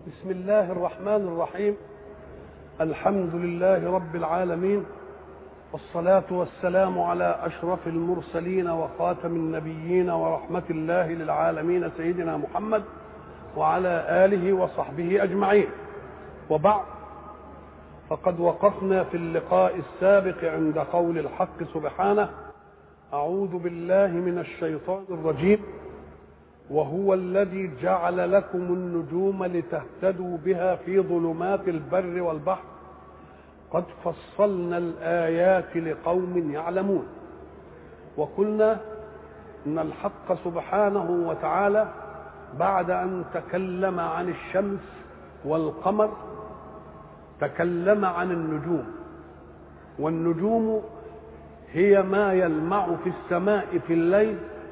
بسم الله الرحمن الرحيم. الحمد لله رب العالمين، والصلاة والسلام على أشرف المرسلين وخاتم النبيين ورحمة الله للعالمين سيدنا محمد وعلى آله وصحبه أجمعين. وبعد، فقد وقفنا في اللقاء السابق عند قول الحق سبحانه: أعوذ بالله من الشيطان الرجيم، وهو الذي جعل لكم النجوم لتهتدوا بها في ظلمات البر والبحر قد فصلنا الآيات لقوم يعلمون. وقلنا إن الحق سبحانه وتعالى بعد أن تكلم عن الشمس والقمر تكلم عن النجوم، والنجوم هي ما يلمع في السماء في الليل،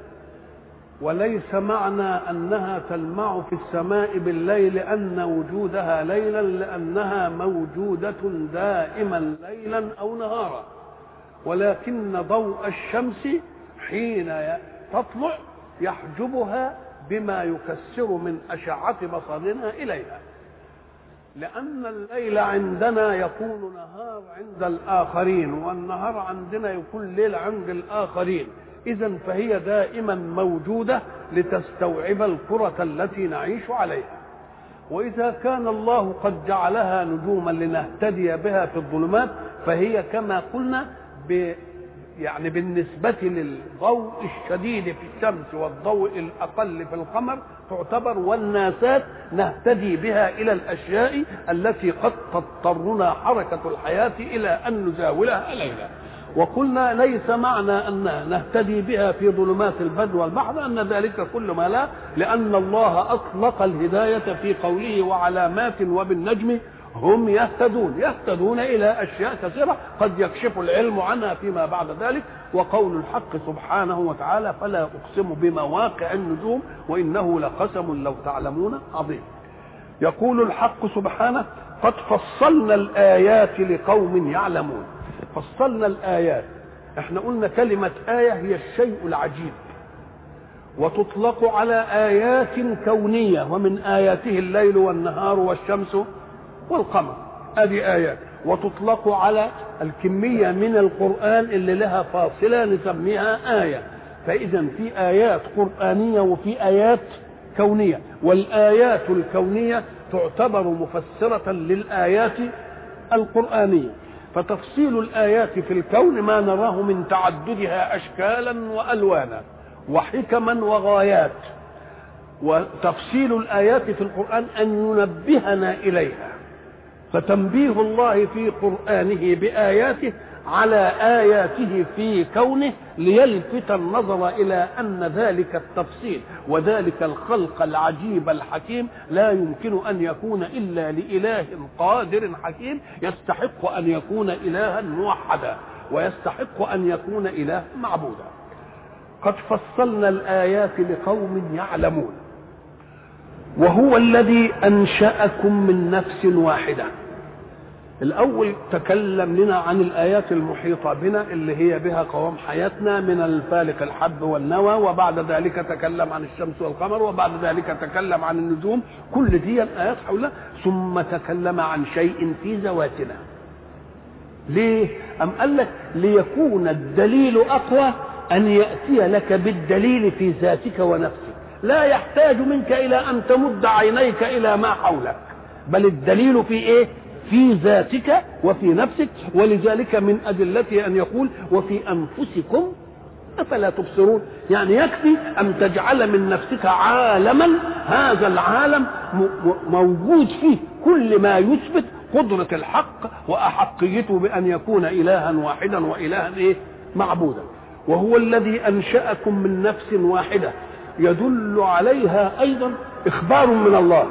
وليس معنى أنها تلمع في السماء بالليل لأن وجودها ليلا، لأنها موجودة دائما ليلا أو نهارا، ولكن ضوء الشمس حين تطلع يحجبها بما يكسر من أشعة بصرنا إليها، لأن الليل عندنا يكون نهار عند الآخرين، والنهار عندنا يكون ليل عند الآخرين. إذن فهي دائما موجودة لتستوعب الكرة التي نعيش عليها. وإذا كان الله قد جعلها نجوما لنهتدي بها في الظلمات، فهي كما قلنا يعني بالنسبة للضوء الشديد في الشمس والضوء الأقل في القمر تعتبر والناسات نهتدي بها إلى الأشياء التي قد تضطرنا حركة الحياة إلى أن نزاولها ليلا. وقلنا ليس معنى أن نهتدي بها في ظلمات البر والبحر أن ذلك كل ما لا، لأن الله أطلق الهداية في قوله: وعلامات وبالنجم هم يهتدون إلى أشياء كثيرة قد يكشف العلم عنها فيما بعد ذلك. وقول الحق سبحانه وتعالى: فلا أقسم بمواقع النجوم وإنه لقسم لو تعلمون عظيم. يقول الحق سبحانه: قد فصلنا الآيات لقوم يعلمون. فصلنا الآيات، احنا قلنا كلمة آية هي الشيء العجيب، وتطلق على آيات كونية، ومن آياته الليل والنهار والشمس والقمر، هذه آيات. وتطلق على الكمية من القرآن اللي لها فاصلة نسميها آية. فإذا في آيات قرآنية وفي آيات كونية، والآيات الكونية تعتبر مفسرة للآيات القرآنية. فتفصيل الآيات في الكون ما نراه من تعددها أشكالا وألوانا وحكما وغايات، وتفصيل الآيات في القرآن أن ينبهنا إليها. فتنبيه الله في قرآنه بآياته على آياته في كونه ليلفت النظر إلى أن ذلك التفصيل وذلك الخلق العجيب الحكيم لا يمكن أن يكون إلا لإله قادر حكيم يستحق أن يكون إلها موحدا ويستحق أن يكون إله معبودا. قد فصلنا الآيات لقوم يعلمون. وهو الذي أنشأكم من نفس واحدة. الأول تكلم لنا عن الآيات المحيطة بنا اللي هي بها قوام حياتنا من الفالق الحب والنوى، وبعد ذلك تكلم عن الشمس والقمر، وبعد ذلك تكلم عن النجوم، كل دي الآيات حولها. ثم تكلم عن شيء في ذواتنا. ليه؟ أم قال لك ليكون الدليل أقوى أن يأتي لك بالدليل في ذاتك ونفسك، لا يحتاج منك إلى أن تمد عينيك إلى ما حولك، بل الدليل في إيه؟ في ذاتك وفي نفسك. ولذلك من أدلته أن يقول: وفي أنفسكم أفلا تبصرون. يعني يكفي أن تجعل من نفسك عالما، هذا العالم موجود فيه كل ما يثبت قدرة الحق وأحقيته بأن يكون إلها واحدا وإلها إيه؟ معبودا. وهو الذي أنشأكم من نفس واحدة، يدل عليها أيضا إخبار من الله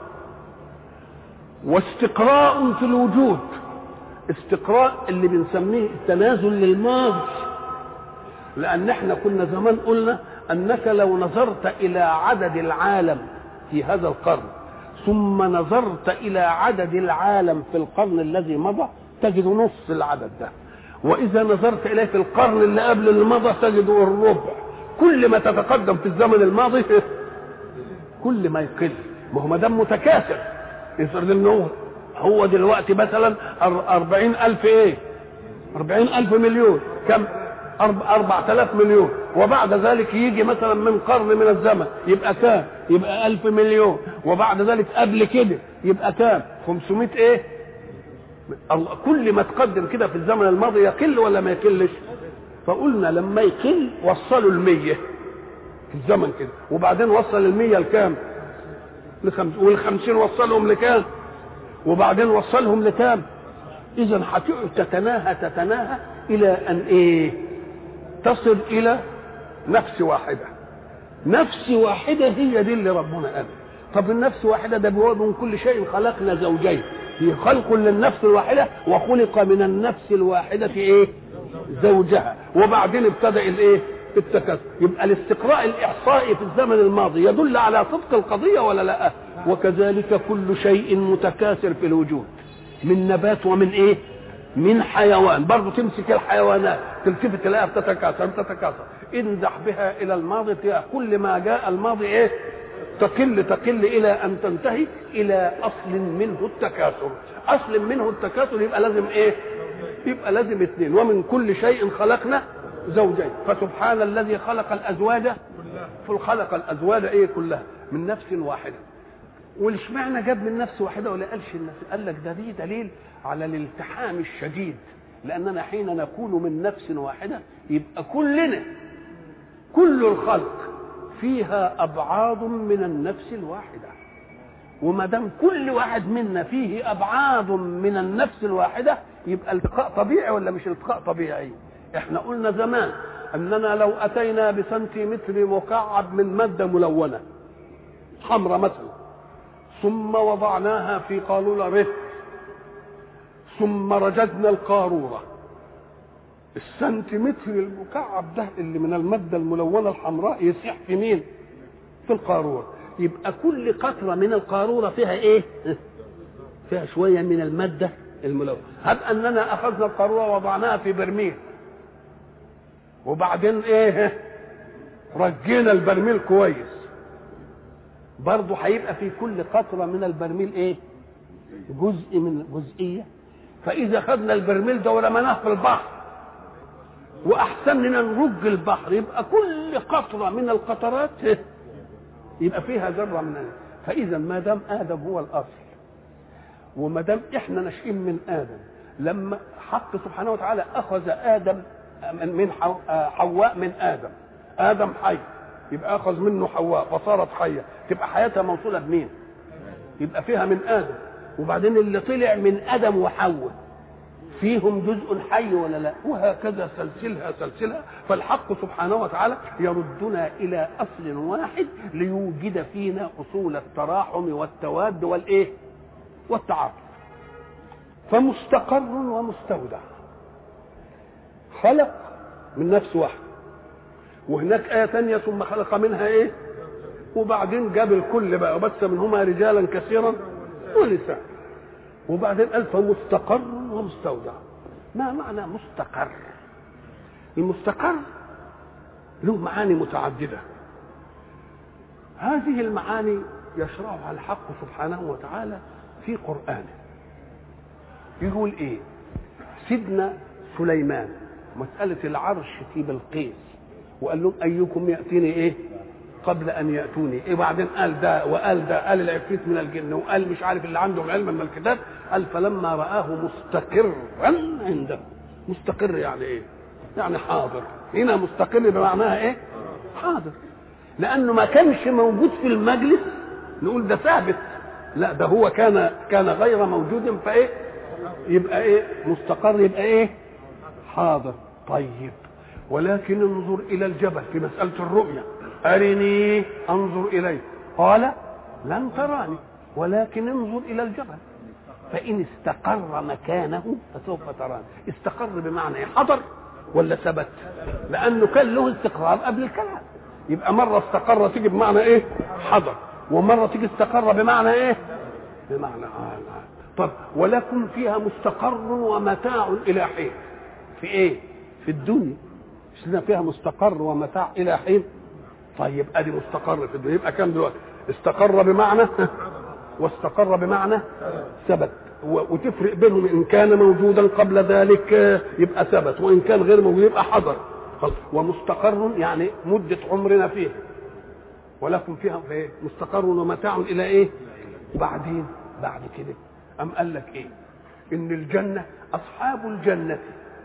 واستقراء في الوجود. استقراء اللي بنسميه التنازل للماضي، لأن احنا كنا زمان قلنا أنك لو نظرت إلى عدد العالم في هذا القرن ثم نظرت إلى عدد العالم في القرن الذي مضى تجد نص العدد ده، وإذا نظرت إليه في القرن اللي قبل اللي مضى تجد الربع. كل ما تتقدم في الزمن الماضي كل ما يقل، ما هو ما دام متكاثر افرض انه هو دلوقتي مثلا 40,000 ايه 40,000 مليون، كم 4,000 مليون، وبعد ذلك يجي مثلا من قرن من الزمن يبقى كام؟ يبقى 1000 مليون، وبعد ذلك قبل كده يبقى كام؟ 500 ايه. كل ما تقدم كده في الزمن الماضي يقل ولا ما يقلش؟ فقلنا لما يقل وصلوا 100 في الزمن كده، وبعدين وصل 100 لكام؟ وال50 وصلهم لكام؟ وبعدين وصلهم لكام؟ اذا هتقعد تتناهى الى ان ايه؟ تصل الى نفس واحده. نفس واحده هي دي اللي ربنا قال. طب النفس واحده ده بيقول من كل شيء خلقنا زوجين، في خلق للنفس الواحده، وخلق من النفس الواحده ايه؟ زوجها، وبعدين ابتدأ الايه؟ التكاثر. يبقى الاستقراء الاحصائي في الزمن الماضي يدل على صدق القضيه ولا لا؟ وكذلك كل شيء متكاثر في الوجود، من نبات ومن ايه؟ من حيوان. برضه تمسك الحيوانات تلتفت تلاقيها بتتكاثر، انزح بها الى الماضي تلاقي كل ما جاء الماضي ايه؟ تقل الى ان تنتهي الى اصل منه التكاثر. اصل منه التكاثر يبقى لازم ايه؟ يبقى لازم اثنين. ومن كل شيء خلقنا زوجين، فسبحان الذي خلق الازواج، فخلق الازواج ايه؟ كلها من نفس واحده. والاشمعنى جاب من نفس واحده ولا قالش النفس؟ قال لك ده دي دليل على الالتحام الشديد، لاننا حين نكون من نفس واحده يبقى كلنا كل الخلق فيها ابعاد من النفس الواحده، وما دام كل واحد منا فيه ابعاد من النفس الواحده يبقى التقاء طبيعي ولا مش التقاء طبيعي؟ احنا قلنا زمان اننا لو اتينا بسنتيمتر مكعب من ماده ملونه حمراء مثلا، ثم وضعناها في قارورة رفع، ثم رجدنا القارورة، السنتيمتر المكعب ده اللي من المادة الملونة الحمراء يسيح في مين؟ في القارورة. يبقى كل قطرة من القارورة فيها ايه؟ فيها شوية من المادة الملونة. هب اننا اخذنا القارورة ووضعناها في برميل، وبعدين ايه؟ رجينا البرميل كويس، برضه هيبقى في كل قطره من البرميل ايه؟ جزء من جزئيه. فاذا خدنا البرميل ده ورميناه في البحر واحسن لنا نرج البحر، يبقى كل قطره من القطرات يبقى فيها ذره من. فاذا ما دام ادم هو الاصل، وما دام احنا ناشئين من ادم، لما حق سبحانه وتعالى اخذ ادم من حواء من ادم حي، يبقى اخذ منه حواء فصارت حيه، تبقى حياتها موصوله بمين؟ يبقى فيها من ادم. وبعدين اللي طلع من ادم وحواء فيهم جزء حي ولا لا؟ وهكذا سلسلها. فالحق سبحانه وتعالى يردنا الى اصل واحد ليوجد فينا اصول التراحم والتواد والايه؟ والتعاطف. فمستقر ومستودع، خلق من نفس واحد، وهناك آية تانية ثم خلق منها ايه؟ وبعدين جاب الكل بقى، وبث منهما رجالا كثيرا ونساء. وبعدين قال فمستقر ومستودع. ما معنى مستقر؟ المستقر له معاني متعددة، هذه المعاني يشرعها الحق سبحانه وتعالى في قرآنه. يقول ايه؟ سيدنا سليمان مسألة العرش في بلقيس، وقال لهم ايكم ياتيني ايه قبل ان ياتوني ايه، بعدين قال ده وقال ده، قال العفريت من الجن، وقال مش عارف اللي عندهم علم من الكتاب، قال فلما رآه مستقرا عنده. مستقر يعني ايه؟ يعني حاضر. هنا مستقر بمعناها ايه؟ حاضر، لانه ما كانش موجود في المجلس نقول ده ثابت، لا ده هو كان غير موجود، فايه يبقى ايه؟ مستقر يبقى ايه؟ حاضر. طيب ولكن انظر الى الجبل في مسألة الرؤية، أرني أنظر إليه، قال لن تراني ولكن انظر إلى الجبل فإن استقر مكانه فسوف تراني. استقر بمعنى إيه؟ حضر ولا ثبت؟ لأنه كان له استقرار قبل الكلام. يبقى مرة استقر تيجي بمعنى إيه؟ حضر، ومرة تيجي استقر بمعنى إيه؟ بمعنى طب ولكم فيها مستقر ومتاع إلى حين. في إيه؟ في الدنيا مش فيها مستقر ومتاع إلى حين. طيب ادي مستقر في الدنيا، يبقى كام دلوقتي؟ استقر بمعنى واستقر بمعنى ثبت، وتفرق بينهم ان كان موجودا قبل ذلك يبقى ثبت، وان كان غير موجود يبقى حضر. ومستقر يعني مدة عمرنا فيه، ولكم فيها ايه مستقر ومتاع الى ايه. وبعدين بعد كده ام قال لك ايه؟ ان الجنة اصحاب الجنة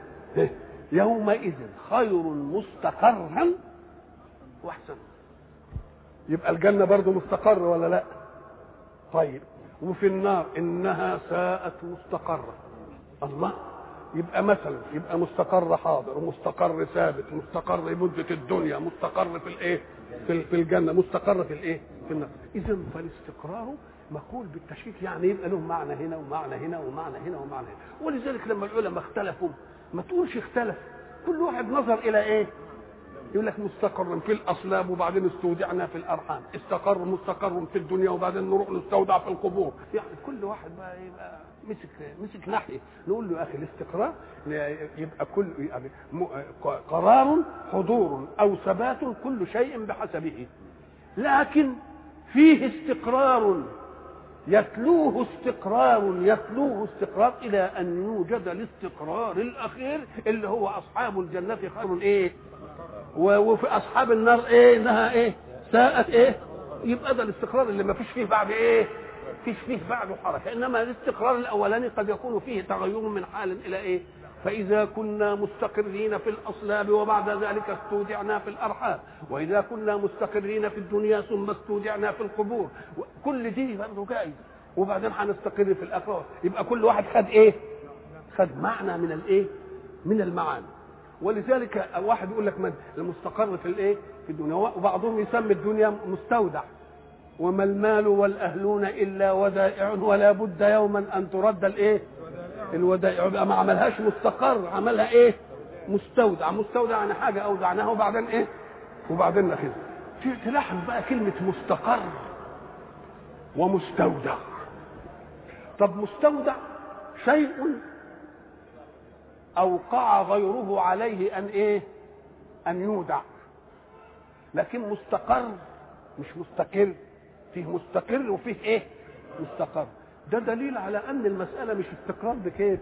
يومئذ خير مستقرا واحسن. يبقى الجنة برضو مستقر ولا لا؟ طيب وفي النار انها ساءت مستقرة. الله، يبقى مثلا يبقى مستقر حاضر ومستقر ثابت، مستقر مدة الدنيا، مستقر في الايه في الجنة، مستقر في الايه في النار. اذا فالاستقرار مقول بالتشريك، يعني يبقى له معنى هنا ومعنى هنا ومعنى هنا ومعنى هنا. ولذلك لما العلماء اختلفوا ما تقولش اختلف، كل واحد نظر الى ايه. يقول لك مستقر في الاصلاب وبعدين استودعنا في الارحام، مستقر في الدنيا وبعدين نروح نستودع في القبور. يعني كل واحد بقى يبقى مسك ناحيه. نقول له يا اخي الاستقرار يبقى كل يعني قرار حضور او ثبات كل شيء بحسبه، لكن فيه استقرار يتلوه استقرار الى ان يوجد الاستقرار الاخير اللي هو اصحاب الجنه خير ايه، وفي اصحاب النار ايه انها ايه ساءت ايه. يبقى ده الاستقرار اللي ما فيش فيه بعد ايه، فيش فيه بعده حركه. انما الاستقرار الاولاني قد يكون فيه تغير من حال الى ايه. فاذا كنا مستقرين في الاصلاب وبعد ذلك استودعنا في الارحام، واذا كنا مستقرين في الدنيا ثم استودعنا في القبور، كل دي برضه جائز. وبعدين هنستقر في الاخره. يبقى كل واحد خد ايه، خد معنى من الايه من المعاني. ولذلك واحد يقول لك من المستقر في الايه في الدنيا، وبعضهم يسمي الدنيا مستودع. وما المال والاهلون الا ودائع ولا بد يوما ان ترد الايه الودائع. يبقى ما عملهاش مستقر، عملها ايه مستودع. مستودع يعني حاجه اودعناها وبعدين ايه وبعدين ناخذها. تلاحظ بقى كلمه مستقر ومستودع. طب مستودع شيء اوقع غيره عليه ان ايه ان يودع، لكن مستقر مش مستقر. فيه مستقر وفيه ايه مستقر. ده دليل على ان المساله مش استقرار بكيف،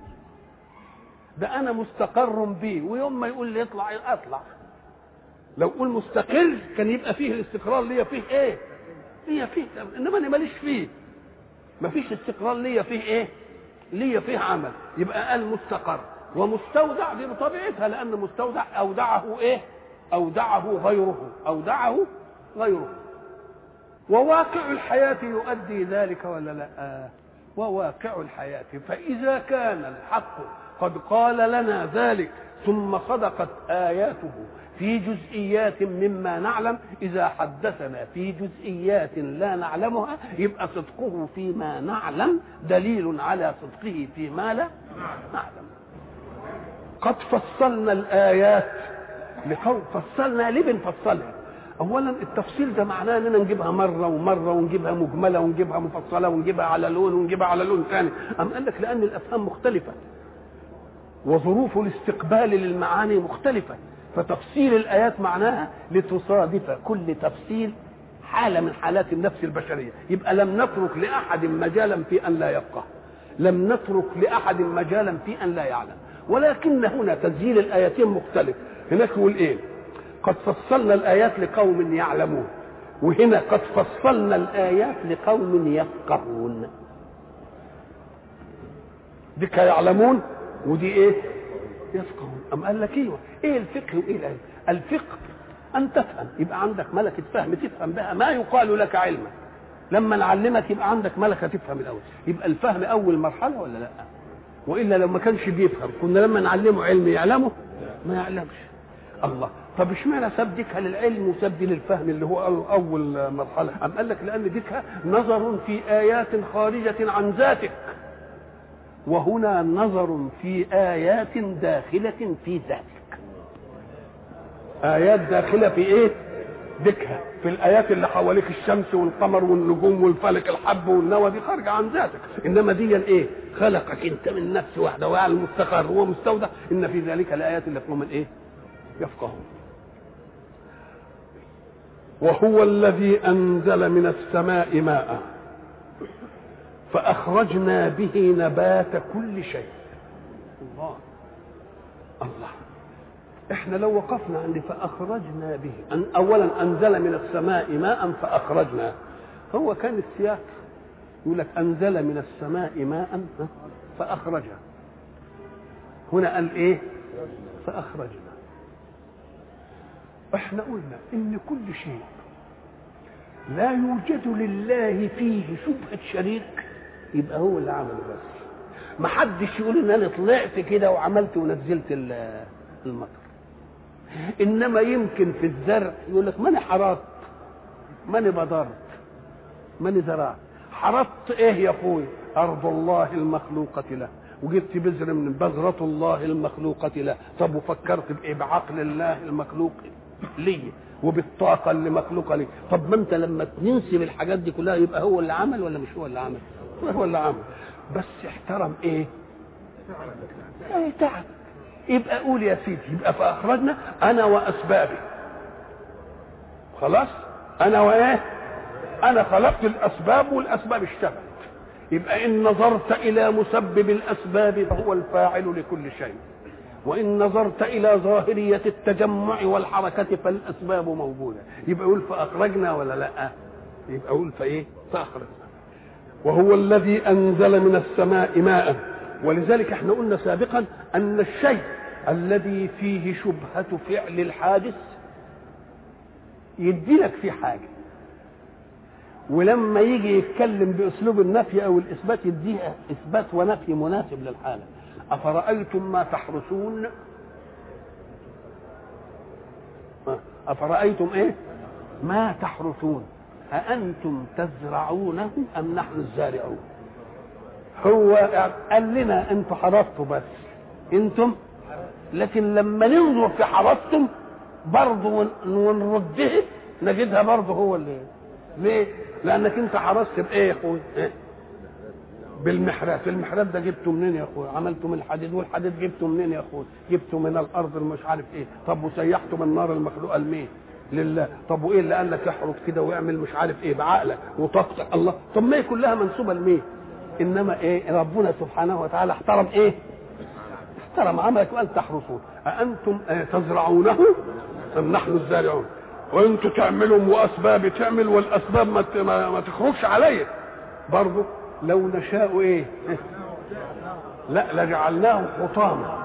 ده انا مستقر بيه، ويوم ما يقول لي اطلع اطلع. لو قول مستقر كان يبقى فيه الاستقرار ليا فيه ايه ليا فيه، انما انا ماليش فيه، مفيش استقرار ليا فيه ايه ليا فيه عمل. يبقى قال مستقر. ومستودع دي بطبيعتها، لان مستودع اودعه ايه اودعه غيره. وواقع الحياة يؤدي ذلك ولا لا؟ وواقع الحياة. فإذا كان الحق قد قال لنا ذلك ثم صدقت آياته في جزئيات مما نعلم، إذا حدثنا في جزئيات لا نعلمها يبقى صدقه فيما نعلم دليل على صدقه فيما لا نعلم. قد فصلنا الآيات لقوم. فصلنا ليه بنفصلها؟ اولا التفصيل ده معناه اننا نجيبها مره ومره، ونجيبها مجمله ونجيبها مفصله ونجيبها على لون ونجيبها على لون ثاني. قال لك لان الافهام مختلفه وظروف الاستقبال للمعاني مختلفه، فتفصيل الايات معناها لتصادف كل تفصيل حاله من حالات النفس البشريه. يبقى لم نترك لاحد مجالا في ان لا يفقه، لم نترك لاحد مجالا في ان لا يعلم. ولكن هنا تسجيل الايتين مختلف. هناك يقول ايه؟ قد فصلنا الآيات لقوم يعلمون، وهنا قد فصلنا الآيات لقوم يفقهون. دي يعلمون ودي ايه يفقهون. قال لك ايه الفقه وايه الآية؟ الفقه ان تفهم، يبقى عندك ملكة فهم تفهم بها ما يقال لك علما. لما نعلمك يبقى عندك ملكة تفهم الاول. يبقى الفهم اول مرحلة ولا لا؟ والا لو ما كانش بيفهم كنا لما نعلمه علم يعلمه ما يعلمش. الله، طب اشمعنى ساب ديكها للعلم وساب دي للفهم اللي هو اول مرحله؟ قال لك لان ديكها نظر في ايات خارجه عن ذاتك، وهنا نظر في ايات داخله في ذاتك. ايات داخله في ايه؟ ديكها في الايات اللي حواليك، الشمس والقمر والنجوم والفلك الحب والنوى، دي خارجه عن ذاتك. انما دي ايه؟ خلقك انت من نفس واحده ويعلم مستقر ومستودع. ان في ذلك الايات اللي فيهم ايه؟ يفقهون. وهو الذي أنزل من السماء ماء. فأخرجنا به نبات كل شيء. الله الله. احنا لو وقفنا عند فأخرجنا به، أولا أنزل من السماء ماء فأخرجنا، هو كان السياق يقول لك أنزل من السماء ماء فأخرجها، هنا قال إيه؟ فأخرجنا. احنا قلنا إن كل شيء لا يوجد لله فيه شبهة شريك يبقى هو اللي عمله بس. ما حدش يقول ان انا طلعت كده وعملت ونزلت المطر. انما يمكن في الزرع يقول لك ما انا حرثت، ما انا بذرت، ما انا زرعت. حرثت ايه يا اخوي؟ ارض الله المخلوقة له، وجبت بذر من بذرة الله المخلوقة له. طب وفكرت بايه؟ بعقل الله المخلوق ليه وبالطاقة اللي مخلوقة ليه. طب ما انت لما تنسب الحاجات دي كلها يبقى هو اللي عمل ولا مش هو اللي عمل؟ هو اللي عمل، بس احترم ايه؟ تعب. يبقى قول يا سيدي، يبقى فأخرجنا أنا وأسبابي. خلاص أنا وإيه؟ أنا خلقت الأسباب والأسباب اشتغلت. يبقى إن نظرت إلى مسبب الأسباب فهو الفاعل لكل شيء، وإن نظرت إلى ظاهرية التجمع والحركة فالأسباب موجودة. يبقى يقول فأخرجنا ولا لا؟ يبقى يقول فإيه؟ فأخرجنا. وهو الذي أنزل من السماء ماء. ولذلك احنا قلنا سابقا أن الشيء الذي فيه شبهة فعل الحادث يديلك فيه حاجة، ولما يجي يتكلم بأسلوب النفي أو الإثبات يديها إثبات ونفي مناسب للحالة. أفرأيتم ما تحرثون؟ أفرأيتم إيه؟ ما تحرثون أأنتم تزرعونه أم نحن الزارعون؟ هو قال لنا أنتم حرثتوا بس أنتم، لكن لما ننظر في حرثتم برضه ونردها نجدها برضه هو اللي. ليه؟ لأنك أنت حرثت بإيه يا أخوي؟ إيه؟ بالمحرات. المحرات ده جبته منين يا أخوي؟ عملته من الحديد، والحديد جبته منين يا أخوي؟ جبته من الأرض المش عارف إيه. طب وسيحته من النار المخلوقة لمين؟ لله. طب وايه اللي قال لك احرق كده واعمل مش عارف ايه بعقلك وطاقتك؟ الله. طب ما هي كلها منسوبه لمين؟ انما ايه؟ ربنا سبحانه وتعالى احترم ايه؟ احترم عملك وقال تحرثون. أأنتم تزرعونه ام نحن الزارعون؟ وانتم تعملوا واسباب تعمل والاسباب ما تخرجش عليا برضه. لو نشاء ايه؟ لا لجعلناه حطاما.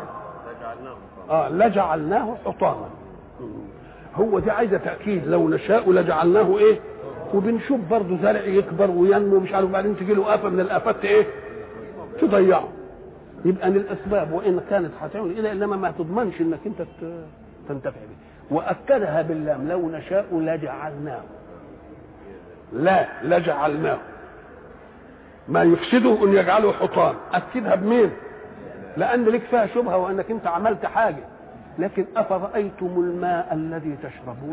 لجعلناه حطاما. هو دي عايزه تاكيد. لو نشاء لجعلناه ايه؟ وبنشوف برضه زرع يكبر وينمو مش عارف، بعدين تجي له آفة من الآفات ايه؟ تضيعه. يبقى ان الاسباب وان كانت هتعمل الى انما ما تضمنش انك انت تنتفع به. واكدها باللام لو نشاء لجعلناه. لا لجعلناه ما يفسده ان يجعله حطام. اكدها بمين؟ لان لك فيها شبهه وانك انت عملت حاجه. لكن افرايتم الماء الذي تشربون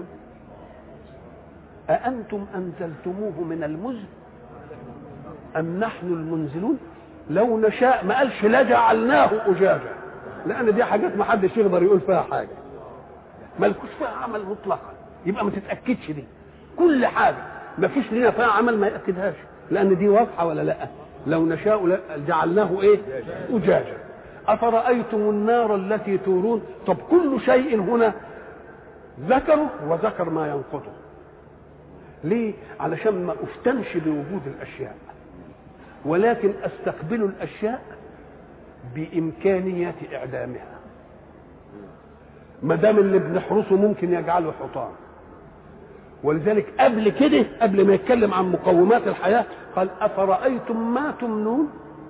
اانتم انزلتموه من المزن ام نحن المنزلون؟ لو نشاء ما قالش لجعلناه اجاجا، لان دي حاجات ما حدش يقدر يقول فيها حاجه، مالكوش فيها عمل مطلقا. يبقى ما تتاكدش دي. كل حاجه ما فيش لنا فيها عمل ما ياكدهاش، لان دي واضحه ولا لا؟ لو نشاء جعلناه ايه؟ اجاجا. افرايتم النار التي تورون. طب كل شيء هنا ذكره وذكر ما ينقضه. ليه؟ علشان ما افتنش بوجود الاشياء، ولكن استقبل الاشياء بامكانيات اعدامها. ما دام اللي بنحرسه ممكن يجعله حطام. ولذلك قبل كده، قبل ما يتكلم عن مقومات الحياه قال افرايتم ما تمنون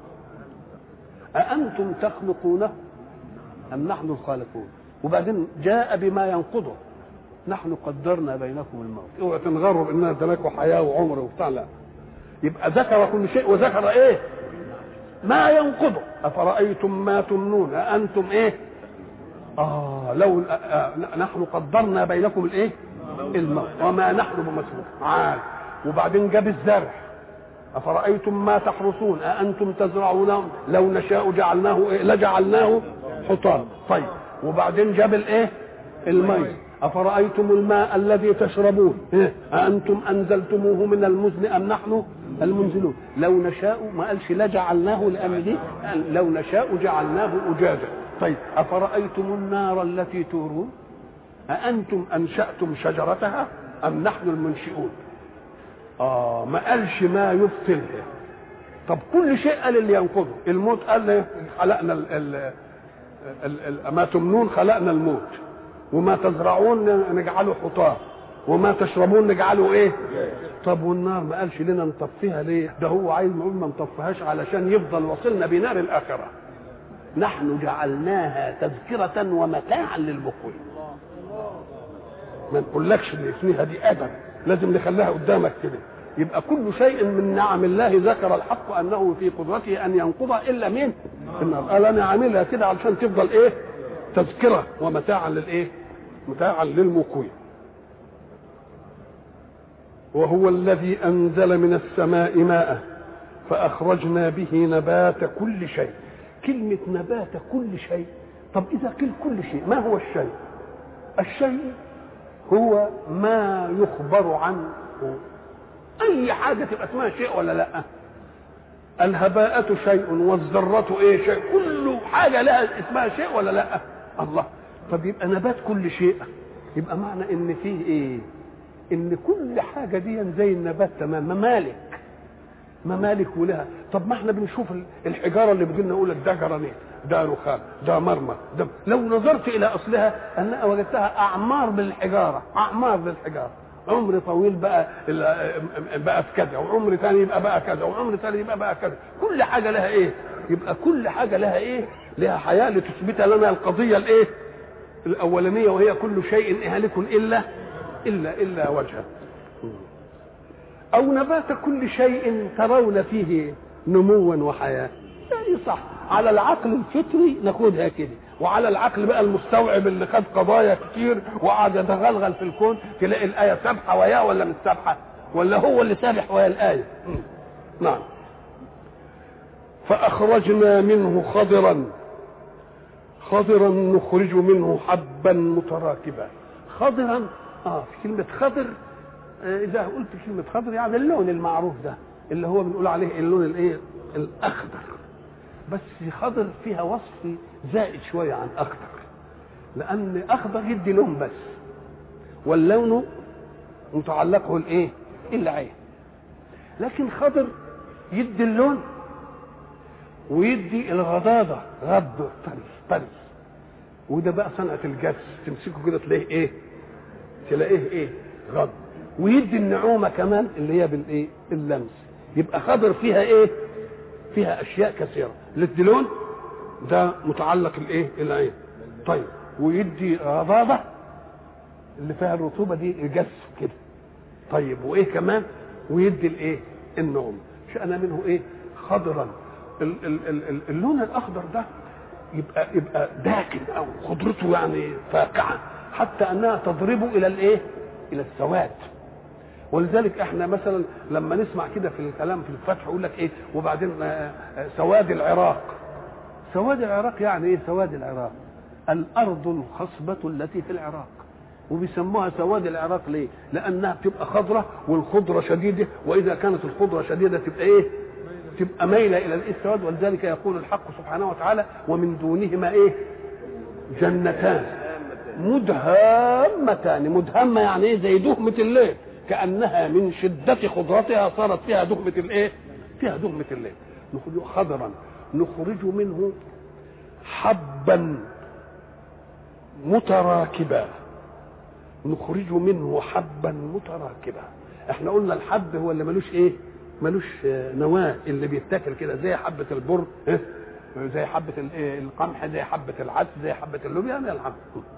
اانتم تخلقونه ام نحن الخالقون؟ وبعدين جاء بما ينقضه نحن قدرنا بينكم الموت. اوعى تنغروا باننا اديناكم حياه وعمر وبتاع، لا. يبقى ذكر كل شيء وذكر ايه؟ ما ينقضه. افرايتم ما تمنون اانتم ايه؟ لو نحن قدرنا بينكم الايه؟ الموت وما نحن بمسبوق. وبعدين جاب الزرع افرايتم ما تحرثون اانتم تزرعونه لو نشاء جعلناه إيه؟ لجعلناه حطاما. طيب وبعدين جاب الايه؟ الماء. افرايتم الماء الذي تشربون أأنتم انزلتموه من المزن ام نحن المنزلون. لو نشاء ما قالش لا جعلناه لأن دي، قال لو نشاء جعلناه أجاجا. طيب أفرأيتم النار التي تورون أأنتم أنشأتم شجرتها أم نحن المنشئون؟ ما قالش ما يبطلها. طب كل شيء قال اللي ينقضه. الموت قال خلقنا ما تمنون خلقنا الموت، وما تزرعون نجعله حطام، وما تشربون نجعله ايه. طب والنار ما قالش لنا نطفيها ليه؟ ده هو عايز نقول ما نطفيهاش علشان يفضل وصلنا بنار الاخره. نحن جعلناها تذكرة ومتاعا للمقوين. ما نقولكش ان اسمها دي ابدا، لازم نخليها قدامك كده. يبقى كل شيء من نعم الله ذكر الحق انه في قدرته ان ينقض الا مين؟ النار. قال انا عاملها كده علشان تفضل ايه؟ تذكرة ومتاعا للايه؟ متاعا للمقوين. وهو الذي أنزل من السماء ماء فأخرجنا به نبات كل شيء. كلمة نبات كل شيء. طب إذا قيل كل شيء ما هو الشيء؟ الشيء هو ما يخبر عنه. أي حاجة تبقى اسمها شيء ولا لا؟ الهباءة شيء والذرة ايه شيء. كل حاجة لها اسمها شيء ولا لا؟ الله. طب يبقى نبات كل شيء، يبقى معنى ان فيه ايه؟ ان كل حاجه دي زي النبات تمام، ممالك ولها. طب ما احنا بنشوف الحجاره اللي بتجيلنا نقول لك ده جرانيت، ده رخام، ده مرمر، ده لو نظرت الى اصلها انا وجدتها اعمار بالحجاره، اعمار بالحجاره. عمر طويل بقى في كذا، وعمر ثاني يبقى بقى كذا، وعمر ثاني يبقى بقى كذا. كل حاجه لها ايه؟ يبقى كل حاجه لها ايه؟ لها حياه لتثبت لنا القضيه الايه؟ الاولانيه، وهي كل شيء هالك إلا وجهه. أو نبات كل شيء ترون فيه نموا وحياة. يعني صح، على العقل الفطري ناخدها كده، وعلى العقل بقى المستوعب اللي خد قضايا كتير وقعد يتغلغل في الكون تلاقي الآية سابحة وياه ولا مش سابحة، ولا هو اللي سابح ويا الآية. نعم. فأخرجنا منه خضرا نخرج منه حبا متراكبا. خضرا في كلمة خضر، إذا قلت كلمة خضر يعني اللون المعروف ده اللي هو بنقول عليه اللون الايه؟ الأخضر. بس خضر فيها وصف زائد شوية عن أخضر، لأن أخضر يدي لون بس، واللون متعلقه الايه؟ العين. لكن خضر يدي اللون ويدي الغضاضة، غض طري. وده بقى صنعة الجس، تمسكه كده تلاقيه ايه؟ غض. ويدي النعومة كمان اللي هي بالايه؟ اللمس. يبقى خضر فيها ايه؟ فيها اشياء كثيرة. للدلون ده متعلق الايه؟ العين. طيب ويدي غضاضة اللي فيها الرطوبة دي الجس كده. طيب وايه كمان؟ ويدي الايه؟ النعومة. شأن منه ايه؟ خضرا. اللون الاخضر ده يبقى داكن او خضرته يعني فاقعه، حتى انها تضرب الى الايه؟ الى السواد. ولذلك احنا مثلا لما نسمع كده في الكلام في الفتح يقول لك ايه؟ وبعدين سواد العراق. سواد العراق يعني ايه؟ سواد العراق الارض الخصبه التي في العراق. وبيسموها سواد العراق ليه؟ لانها بتبقى خضره والخضره شديده، واذا كانت الخضره شديده تبقى ايه؟ تبقى مايله الى السواد. ولذلك يقول الحق سبحانه وتعالى ومن دونهما ايه؟ جنتان مدهامتان. مدهمه يعني ايه؟ زي دهمه الليل، كانها من شده خضرتها صارت فيها دهمه الايه؟ فيها دهمه الليل. نخرج خضرا نخرج منه حبا متراكبا. نخرج منه حبا متراكبا. احنا قلنا الحب هو اللي ملوش ايه؟ ملوش نواه، اللي بيتاكل كده زي حبه البر، زي حبه القمح، زي حبه العدس، زي حبه اللوبيا، يعني الحب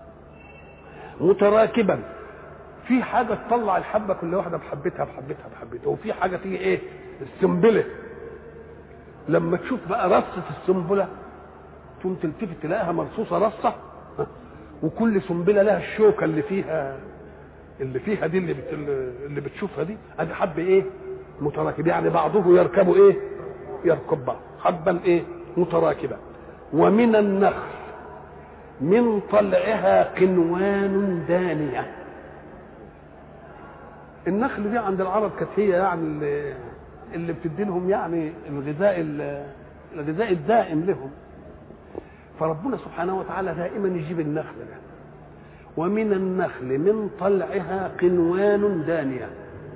متراكبا. في حاجه تطلع الحبه كل واحده بحبتها، وفي حاجه تيجي ايه؟ السنبله. لما تشوف بقى رصه السنبله تقوم تلتفت تلاقيها مرصوصه رصه، وكل سنبله لها الشوكه اللي فيها دي اللي بتشوفها دي. ادي حب ايه؟ متراكب، يعني بعضه يركب ايه؟ يركب بعض. حبا ايه؟ متراكبا. ومن النخل من طلعها قنوان دانية. النخل دي عند العرب كانت هي يعني اللي بتدي لهم يعني الغذاء الدائم لهم. فربنا سبحانه وتعالى دائما يجيب النخل ده. ومن النخل من طلعها قنوان دانية.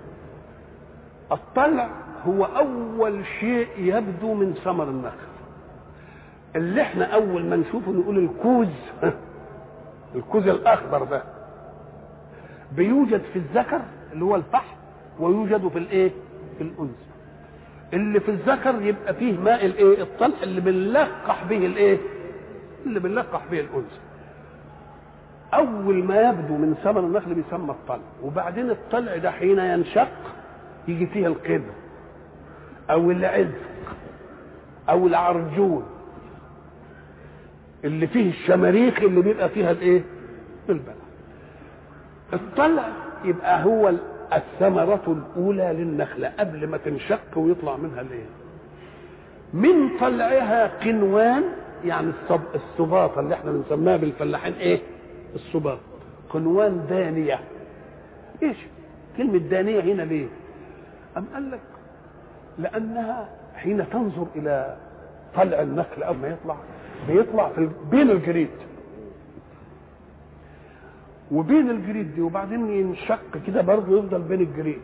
الطلع هو أول شيء يبدو من ثمر النخل، اللي احنا أول ما نشوفه نقول الكوز الكوز الأخضر ده بيوجد في الذكر اللي هو الفحم، ويوجد في الايه؟ في الأنثى. اللي في الذكر يبقى فيه ماء الايه؟ الطلع اللي بنلقح به الايه؟ اللي بنلقح به الأنثى. أول ما يبدو من ثمر النخل بيسمى الطلع، وبعدين الطلع ده حين ينشق يجي فيه القدر أو العذق أو العرجون اللي فيه الشماريخ اللي بيبقى فيها الايه؟ البلع. الطلع يبقى هو الثمرة الأولى للنخلة قبل ما تنشق ويطلع منها الايه؟ من طلعها قنوان، يعني السباطة اللي احنا بنسميها بالفلاحين ايه؟ السباط. قنوان دانية. ايش كلمة دانية هنا ليه؟ أم قال لك لأنها حين تنظر إلى طلع النخل أو ما بيطلع بين الجريد وبين الجريد دي، وبعدين ينشق كده برضه يفضل بين الجريد،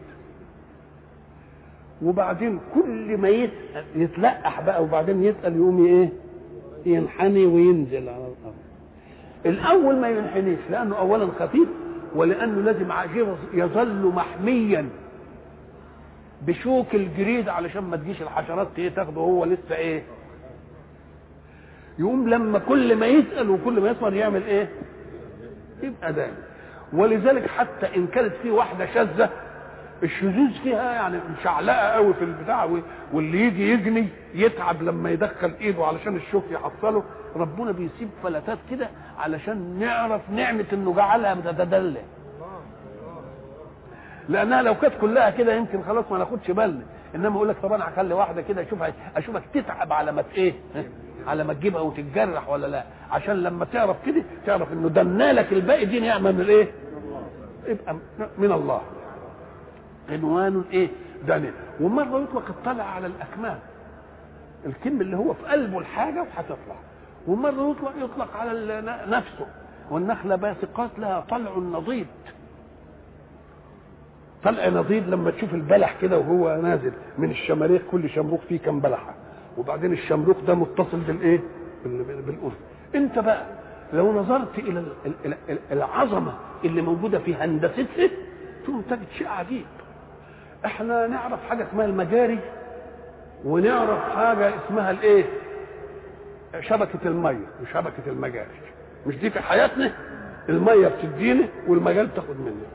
وبعدين كل ما يتلقح بقى وبعدين يتقل يقوم ايه؟ ينحني وينزل على الأرض. الأول ما ينحنيش لأنه أولا خفيف، ولأنه لازم يظل محميا بشوك الجريد علشان ما تجيش الحشرات تاخده هو لسه ايه؟ يقوم لما كل ما يسأل وكل ما يصبر يعمل ايه؟ يبقى دايما. ولذلك حتى ان كانت في واحده شاذه الشذوذ فيها يعني مشعلقه قوي في البتاع، واللي يجي يجني يتعب لما يدخل ايده علشان الشوك يحصله، ربنا بيسيب فلتات كده علشان نعرف نعمه انه جعلها متدلع. لانها لو كانت كلها كده يمكن خلاص ما ناخدش بالنا، انما اقول لك طب انا هخلي واحده كده اشوفك تتعب على ما ايه؟ على ما تجيبها وتتجرح ولا لا، عشان لما تعرف كده تعرف انه دنالك الباقي دي نعمه من الايه؟ يبقى من الله. عنوان ايه؟ دانية. ومره يطلق الطلع على الاكمام، الكم اللي هو في قلبه الحاجه وهتطلع، ومره يطلق على نفسه. والنخله باسقات لها طلع نضيد. طلع نضيد لما تشوف البلح كده وهو نازل من الشماريخ، كل شمروخ فيه كم بلحه، وبعدين الشمروخ ده متصل بالايه؟ بالأذن. انت بقى لو نظرت الى العظمه اللي موجوده في هندستها تقوم تجد شيء عجيب. احنا نعرف حاجه اسمها المجاري، ونعرف حاجه اسمها الايه؟ شبكه الميه وشبكه المجاري. مش دي في حياتنا؟ الميه بتدينا والمجال بتاخد مني.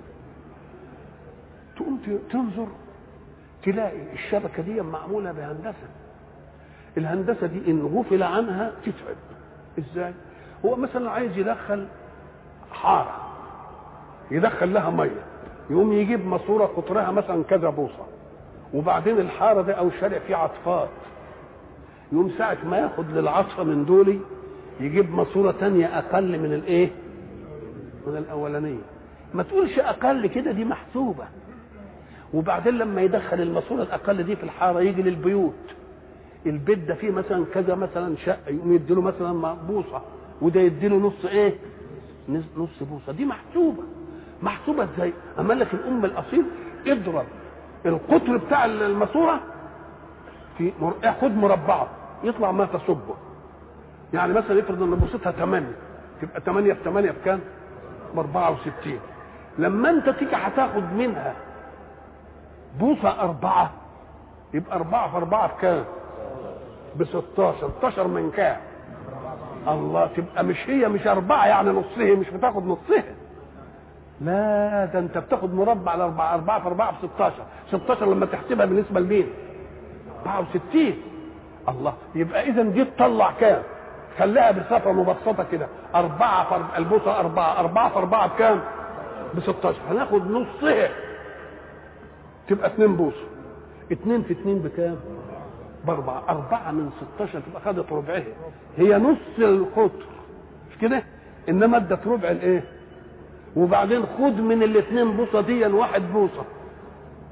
تقوم تنظر تلاقي الشبكه دي معموله بهندسه. الهندسه دي ان غفل عنها تتعب. ازاي؟ هو مثلا عايز يدخل حاره، يدخل لها ميه، يقوم يجيب ماسوره قطرها مثلا كذا بوصه، وبعدين الحاره ده او الشارع فيه عطفات، يقوم ساعه ما ياخد للعطفه من دولي يجيب ماسوره تانية اقل من الايه؟ من الاولانيه. ما تقولش اقل كده، دي محسوبه. وبعدين لما يدخل الماسوره الاقل دي في الحاره يجي للبيوت، البيت ده فيه مثلا كذا مثلا شقه، يقوم يديله مثلا بوصه، وده يديله نص ايه؟ نص بوصه. دي محسوبه ازاي؟ اما لك الام الاصيل اضرب القطر بتاع الماسوره في خد مربعه يطلع ما تصبه. يعني مثلا افرض ان بوصتها 8، تبقى 8 في 8 بكام؟ ب 64. لما انت تيجي هتاخد منها بوصه 4، يبقى 4 في 4 بكام؟ ب 16. 16 من كام؟ الله. تبقى مش 4 يعني نصها، مش بتاخد نصها، لا ده انت بتاخد مربع على 4. 4 في 4 ب 16. 16 لما تحسبها بالنسبه لمين؟ 64. الله. يبقى اذا دي تطلع كام؟ خليها بصفه مبسطه كده، 4 في البوصه 4. 4 في 4 بكام؟ ب 16. هناخد نصها تبقى 2 بوصه. 2 في 2 بكام؟ ب4. 4 من 16 تبقى خدت ربعها، هي نص القطر مش كده؟ انما ادت ربع الايه؟ وبعدين خد من الاثنين بوصه دي 1 بوصه،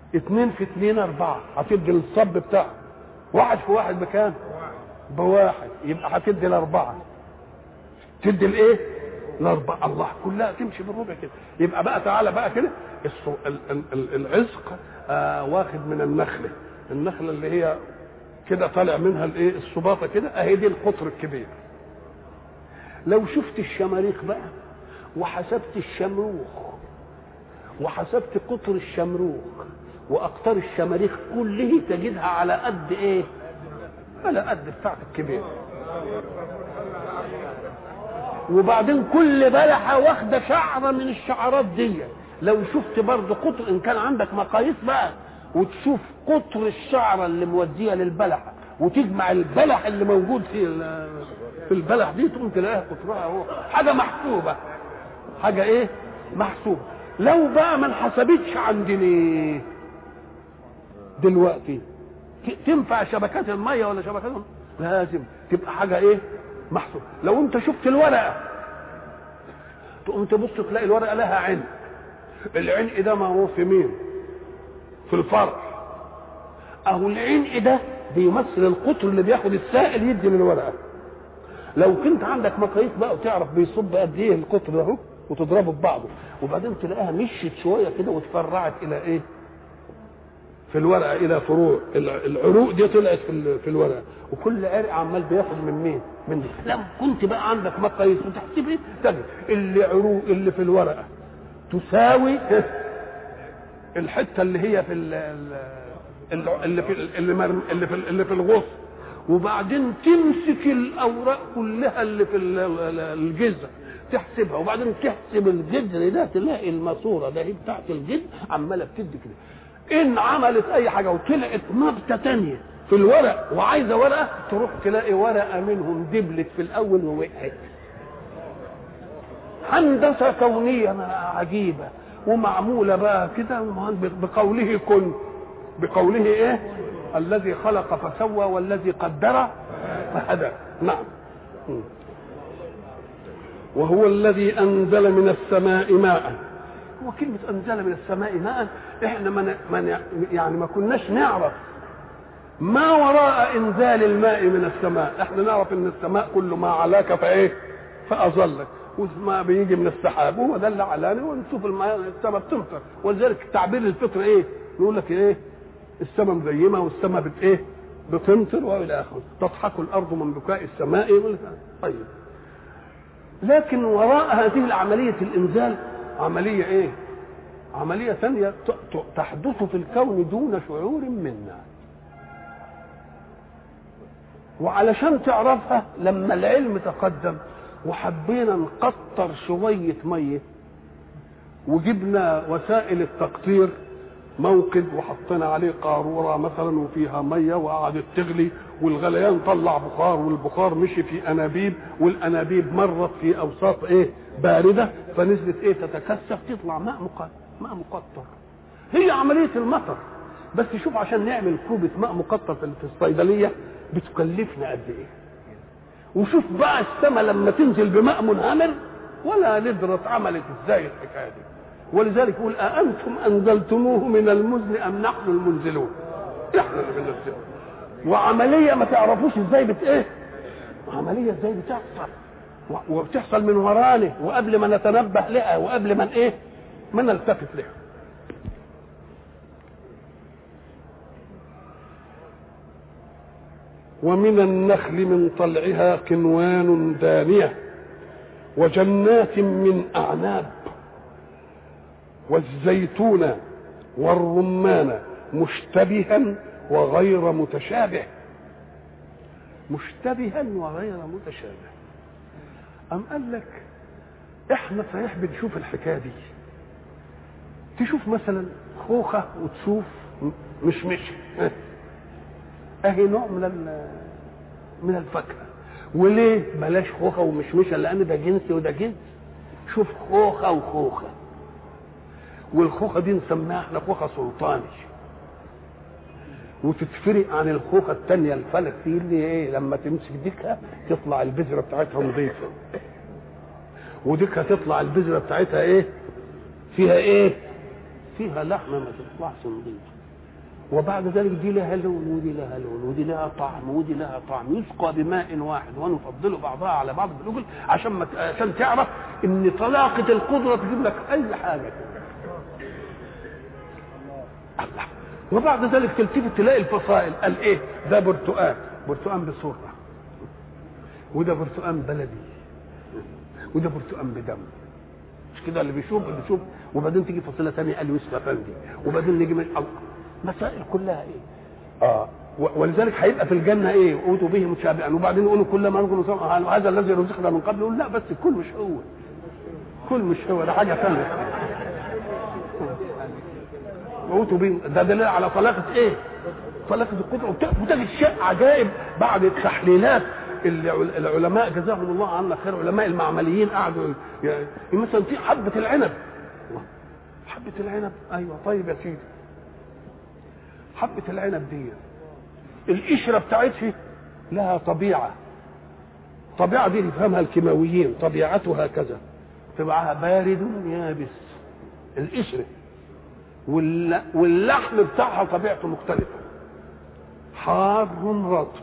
2 في 2 4، هتدي الصب بتاعه. 1 في 1 بكام؟ بواحد، يبقى هتدي الاربعه، تدي الايه؟ الاربعه. الله، كلها تمشي بالربع كده. يبقى بقى تعالى بقى كده، العزق واخد من النخله اللي هي كده طالع منها الايه؟ الصباطه كده، اهي دي القطر الكبير. لو شفت الشماريخ بقى وحسبت الشمروخ وحسبت قطر الشمروخ واقطار الشماريخ كله، تجدها على قد ايه؟ على قد بتاعت الكبير. وبعدين كل بلحه واخده شعره من الشعرات دي. لو شفت برضه قطر، ان كان عندك مقاييس بقى، وتشوف قطر الشعره اللي موديه للبلحه وتجمع البلح اللي موجود في البلح دي، تقوم تلاقيها قطرها هو حاجه محسوبه. حاجه ايه؟ محسوبه. لو بقى ما انحسبتش عندنا دلوقتي، تنفع شبكات الميه ولا شبكات؟ لازم تبقى حاجه ايه؟ محسوب. لو انت شفت الورقه تقوم تبص تلاقي الورقه لها عين. العين ده ما هو في مين؟ في الفرع. اهو العين ده بيمثل القطر اللي بياخد السائل يدي للورقه. لو كنت عندك مقاييس بقى وتعرف بيصب قد ايه القطر ده وتضربه ببعضه، وبعدين تلاقيها مشيت شويه كده وتفرعت الى ايه؟ في الورقه الى فروع. العروق دي طلعت في الورقه، وكل عرق عمال بياخد من مين؟ من دي. لو كنت بقى عندك مقاييس وتحسب ايه؟ تجد اللي عروق اللي في الورقه تساوي الحته اللي هي في اللي في الغصن، وبعدين تمسك الاوراق كلها اللي في الجذع تحسبها، وبعدين تحسب الجذر ده تلاقي الماسوره ده هي بتاعت الجذر عماله بتدي كده. ان عملت اي حاجه وطلعت نبته تانية في الورق وعايزه ورقه، تروح تلاقي ورقه منهم دبلت في الاول ووقعت. هندسه كونيه عجيبه ومعموله بقى كده بقوله كن، بقوله ايه؟ الذي خلق فسوى والذي قدر فهدى. نعم. وهو الذي انزل من السماء ماء. وكلمة أنزل من السماء ماء، إحنا ما كناش نعرف ما وراء إنزال الماء من السماء. إحنا نعرف إن السماء كل ما علاك فإيه؟ فأظلك، والماء بيجي من السحاب، وهو ده اللي علاني، ونشوف السماء بتمطر. ولذلك تعبير الفطر إيه؟ يقول لك إيه؟ السماء مزيمة والسماء إيه؟ بتمطر وإلى آخره. تضحك الأرض من بكاء السماء. طيب، لكن وراء هذه العملية الإنزال عملية ايه؟ عملية ثانية تحدث في الكون دون شعور منا. وعلشان تعرفها، لما العلم تقدم وحبينا نقطر شوية مية وجبنا وسائل التقطير، موقد وحطينا عليه قارورة مثلا وفيها مية وقعدت تغلي، والغليان طلع بخار، والبخار مشي في انابيب، والانابيب مرت في اوساط ايه؟ بارده، فنزلت ايه؟ تتكثف، تطلع ماء مقطر. هي عمليه المطر. بس شوف، عشان نعمل كوبه ماء مقطر في الصيدليه بتكلفنا قد ايه؟ وشوف بقى السماء لما تنزل بماء منهمر ولا ندرة عملت ازاي الحكايه دي. ولذلك يقول أأنتم أنزلتموه من المزن أم نحن المنزلون؟ احنا اللي بننزله. وعمليه ما تعرفوش ازاي ايه؟ عمليه ازاي بتحصل، وبتحصل من ورانا وقبل ما نتنبه لها وقبل ما ايه؟ ما نلتفت لها. ومن النخل من طلعها قنوان دانية وجنات من أعناب والزيتون والرمان مشتبها وغير متشابه. مشتبها وغير متشابه. أم قال لك احنا صحيح بنشوف الحكايه دي، تشوف مثلا خوخه وتشوف مشمش، اهي نوع من الفاكهه. وليه بلاش خوخه ومشمشه؟ لان ده جنس وده جنس. شوف خوخه وخوخه، والخوخه دي نسميها احنا خوخه سلطاني، وتتفرق عن الخوخه الثانيه الفلك دي اللي ايه؟ لما تمسك ديكها تطلع البذره بتاعتها نظيفه، وديكها تطلع البذره بتاعتها ايه؟ فيها ايه؟ فيها لحمه ما تطلعش نظيفه. وبعد ذلك دي لها لون ودي لها لون ودي لها طعم ودي لها طعم، يسقى بماء واحد ونفضل بعضها على بعض بالاكل عشان تعرف ان طلاقه القدره تجيب لك اي حاجه. الله. وبعد ذلك تلتفت تلاقي الفصائل، قال ايه؟ ده برتقان بسرعه، وده برتقان بلدي، وده برتقان بدم. مش كده اللي بيشوف وبعدين تيجي فصيله ثانيه قال يوسف افندي، وبعدين نيجي من مسائل كلها ايه؟ ولذلك هيبقى في الجنه ايه؟ اوتوا به متشابها، وبعدين يقولوا كل ما رزقنا هذا الذي رزقنا من قبل، يقول لا بس الكل مش هو، كل مش هو، ده حاجه ثانيه. اوتوا به، ده دليل على طلاقه ايه؟ طلاقه القدره. وتجد شيء عجائب بعد التحليلات العلماء جزاهم الله عنا خير، علماء المعمليين قعدوا يعني مثلا في حبه العنب، ايوه طيب يا سيدي، حبه العنب دي القشره بتاعتها لها طبيعه دي يفهمها الكيماويين، طبيعتها كذا، طبعها بارد يابس القشره، واللحم بتاعها طبيعته مختلفه، حار رطب،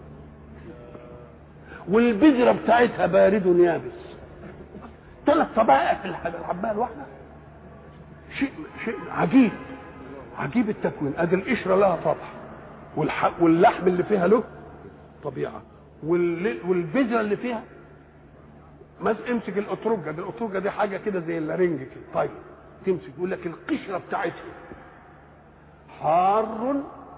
والبذره بتاعتها بارد يابس. 3 طبائع في الحبايه الواحده. شيء عجيب التكوين. ادي القشره لها طبع، واللحم اللي فيها له طبيعه، والبذره اللي فيها امسك الاترجه دي حاجه كده زي اللارنج كده. طيب تمسك يقول لك القشره بتاعتها حار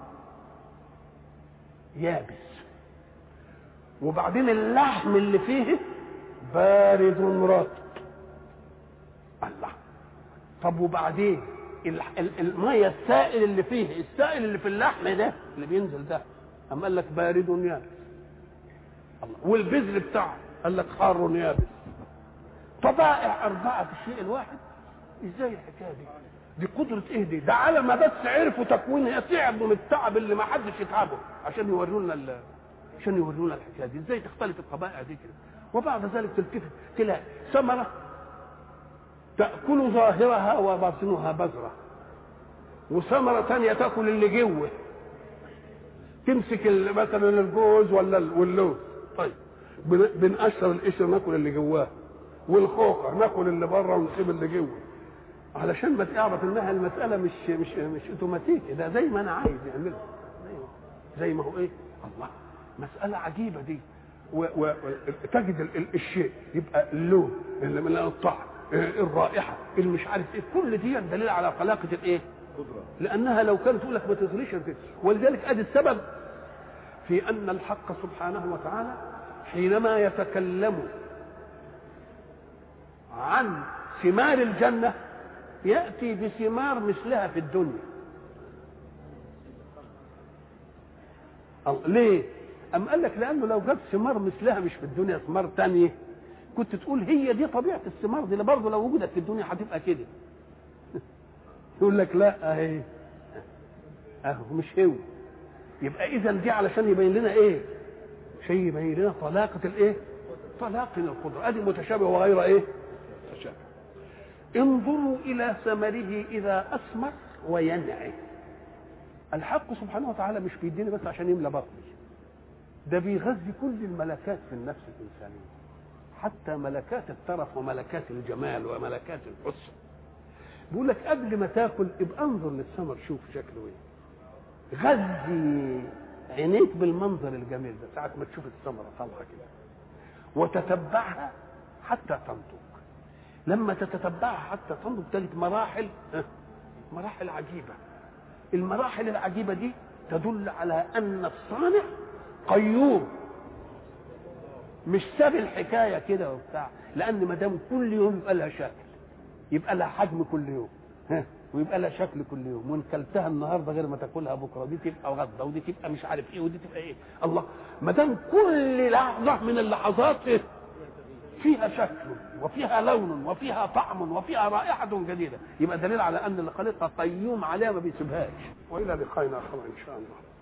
يابس، وبعدين اللحم اللي فيه بارد رطب. الله. طب وبعدين الميه السائل اللي في اللحم ده اللي بينزل ده، اما قال لك بارد يابس. الله. والبذر بتاعه قال لك حار يابس. طبائع 4 في الشيء الواحد. ازاي الحكايه دي قدره ايه دي؟ ده على ما بس عرفوا تكوينها تعبوا من التعب اللي ما حدش يتعبه عشان يورونا الحكايه دي. ازاي تختلف الطبائع دي كده؟ وبعد ذلك تلتفت تلاقي ثمره تاكل ظاهرها وباطنها بذره، وثمره ثانيه تاكل اللي جوه، تمسك مثلا الجوز واللوز. طيب بنقشر القشر ناكل اللي جواه، والخوخه ناكل اللي بره ونسيب اللي جوه، علشان ما تعرف انها المساله مش اوتوماتيكي، ده زي ما انا عايز يعملها، زي ما هو ايه. الله. مساله عجيبه دي. وتجد الشيء يبقى اللون، الطعم، الرائحه، مش عارف ايه، كل دي دليل على خلاقه الايه؟ لانها لو كانت تقول لك ما تغليش. ولذلك ادي السبب في ان الحق سبحانه وتعالى حينما يتكلم عن ثمار الجنه ياتي بثمار مثلها في الدنيا. ليه؟ أم قال لك لأنه لو جاب ثمار مثلها مش في الدنيا، ثمار تانية، كنت تقول هي دي طبيعة الثمار دي، برضه لو وجدت في الدنيا هتبقى كده. يقول لك لا اهي مش هو. يبقى إذا دي علشان يبين لنا إيه؟ شيء يبين لنا طلاقة الإيه؟ طلاقة القدرة. أدي متشابه وغير إيه؟ متشابه. انظروا إلى ثمره إذا أثمر وينعي. الحق سبحانه وتعالى مش بيديني بس عشان يملى بطني، ده بيغذي كل الملكات في النفس الإنسانية، حتى ملكات الترف وملكات الجمال وملكات الحسن. بيقول لك قبل ما تاكل ابقى انظر للثمر، شوف شكله ايه، غذي عينيك بالمنظر الجميل ده ساعة ما تشوف الثمرة طالعة كده، وتتبعها حتى تنضج. لما تتتبعها حتى تنضج تجد مراحل عجيبة. المراحل العجيبة دي تدل على أن الصانع قيوم، مش ساب الحكاية كده وبتاع، لأن ما دام كل يوم يبقى لها شكل، يبقى لها حجم كل يوم، ويبقى لها شكل كل يوم، وإن كلتها النهارده غير ما تاكلها بكره، دي تبقى غدا ودي تبقى مش عارف ايه ودي تبقى ايه. الله. ما دام كل لحظة من اللحظات فيها شكل وفيها لون وفيها طعم وفيها رائحة جديدة، يبقى دليل على أن اللي خلقها قيوم عليها ما بيسيبهاش. وإلى لقائنا آخر إن شاء الله.